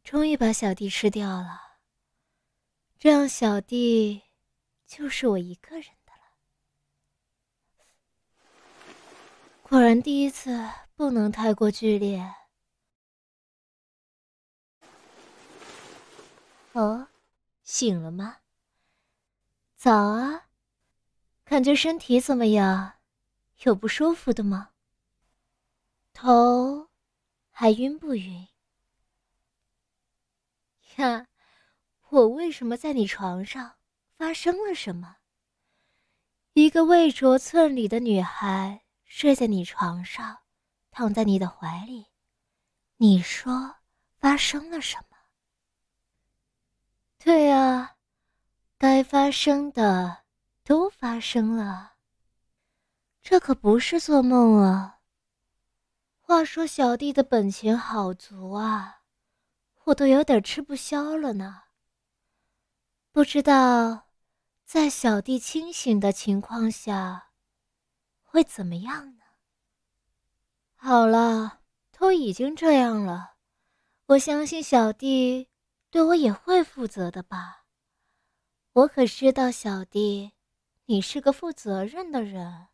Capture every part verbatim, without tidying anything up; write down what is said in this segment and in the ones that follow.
终于把小弟吃掉了，这样小弟就是我一个人的了。果然第一次不能太过剧烈。哦，醒了吗？早啊，感觉身体怎么样？有不舒服的吗？头还晕不晕？呀，我为什么在你床上？发生了什么？一个未着寸缕的女孩睡在你床上，躺在你的怀里，你说发生了什么？对啊，该发生的都发生了，这可不是做梦啊。话说小弟的本钱好足啊，我都有点吃不消了呢。不知道在小弟清醒的情况下会怎么样呢？好了，都已经这样了，我相信小弟对我也会负责的吧。我可知道小弟你是个负责任的人。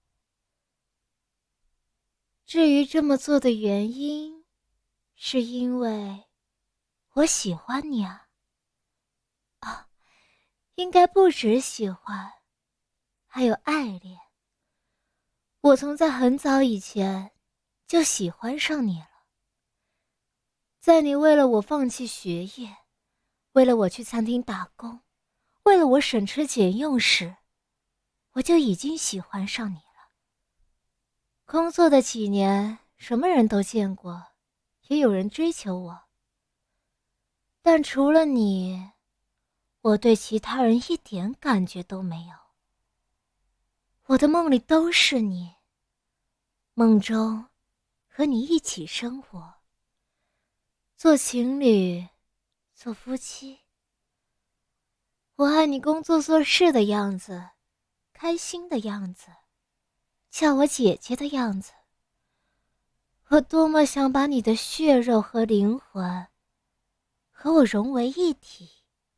至于这么做的原因，是因为我喜欢你啊。啊，应该不止喜欢，还有爱恋。我从在很早以前就喜欢上你了。在你为了我放弃学业，为了我去餐厅打工，为了我省吃俭用时，我就已经喜欢上你了。工作的几年，什么人都见过，也有人追求我。但除了你，我对其他人一点感觉都没有。我的梦里都是你，梦中和你一起生活，做情侣，做夫妻。我爱你工作做事的样子，开心的样子，叫我姐姐的样子。我多么想把你的血肉和灵魂和我融为一体。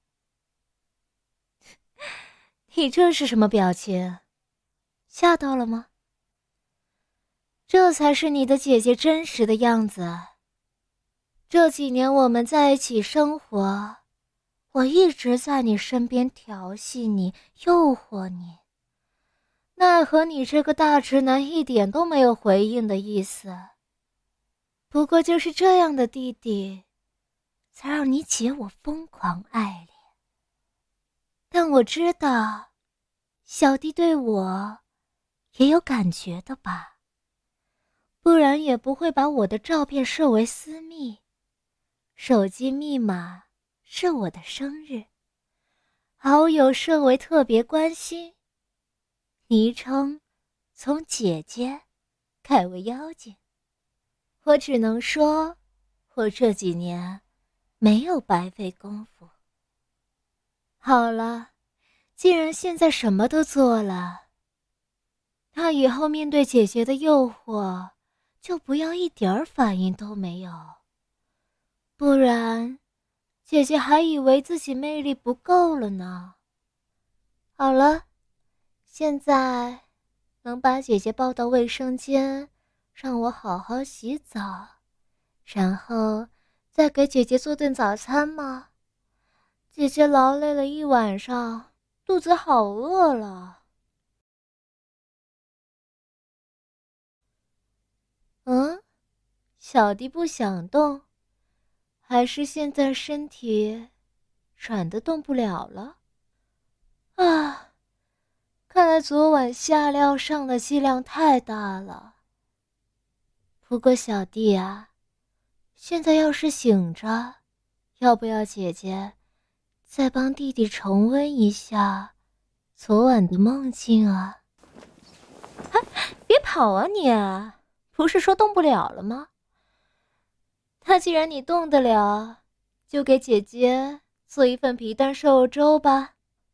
你这是什么表情？吓到了吗？这才是你的姐姐真实的样子。这几年我们在一起生活，我一直在你身边调戏你，诱惑你，奈何你这个大直男一点都没有回应的意思。不过就是这样的弟弟，才让你姐我疯狂爱恋。但我知道，小弟对我也有感觉的吧，不然也不会把我的照片设为私密，手机密码是我的生日，好友设为特别关心，昵称从姐姐改为妖精。我只能说，我这几年没有白费功夫。好了，既然现在什么都做了，那以后面对姐姐的诱惑，就不要一点儿反应都没有，不然姐姐还以为自己魅力不够了呢。好了，现在能把姐姐抱到卫生间，让我好好洗澡，然后再给姐姐做顿早餐吗？姐姐劳累了一晚上，肚子好饿了。嗯，小弟不想动，还是现在身体软得动不了了？啊，看来昨晚下料上的剂量太大了。不过小弟啊，现在要是醒着，要不要姐姐再帮弟弟重温一下昨晚的梦境啊？啊，别跑啊你！不是说动不了了吗？那既然你动得了，就给姐姐做一份皮蛋瘦肉粥吧。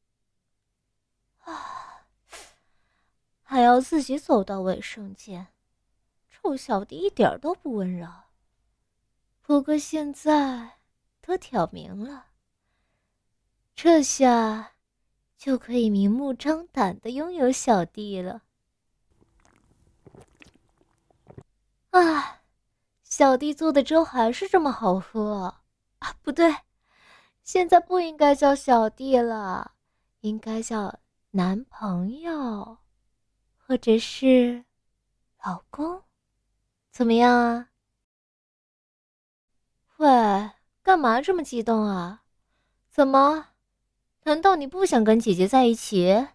啊，还要自己走到卫生间，臭小弟一点都不温柔。不过现在都挑明了，这下就可以明目张胆地拥有小弟了。啊，小弟做的粥还是这么好喝啊！不对，现在不应该叫小弟了，应该叫男朋友，或者是老公，怎么样啊？喂，干嘛这么激动啊？怎么？难道你不想跟姐姐在一起？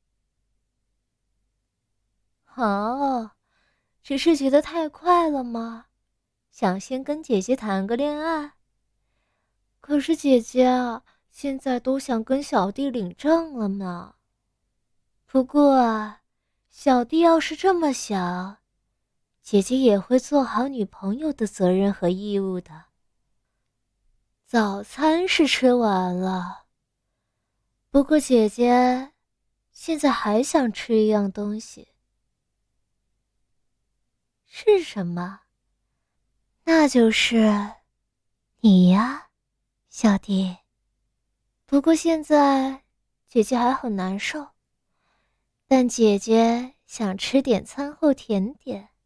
哦，只是觉得太快了吗？想先跟姐姐谈个恋爱？可是姐姐啊，现在都想跟小弟领证了呢。不过啊，小弟要是这么想，姐姐也会做好女朋友的责任和义务的。早餐是吃完了，不过姐姐现在还想吃一样东西。是什么？那就是你呀，小弟。不过现在姐姐还很难受，但姐姐想吃点餐后甜点。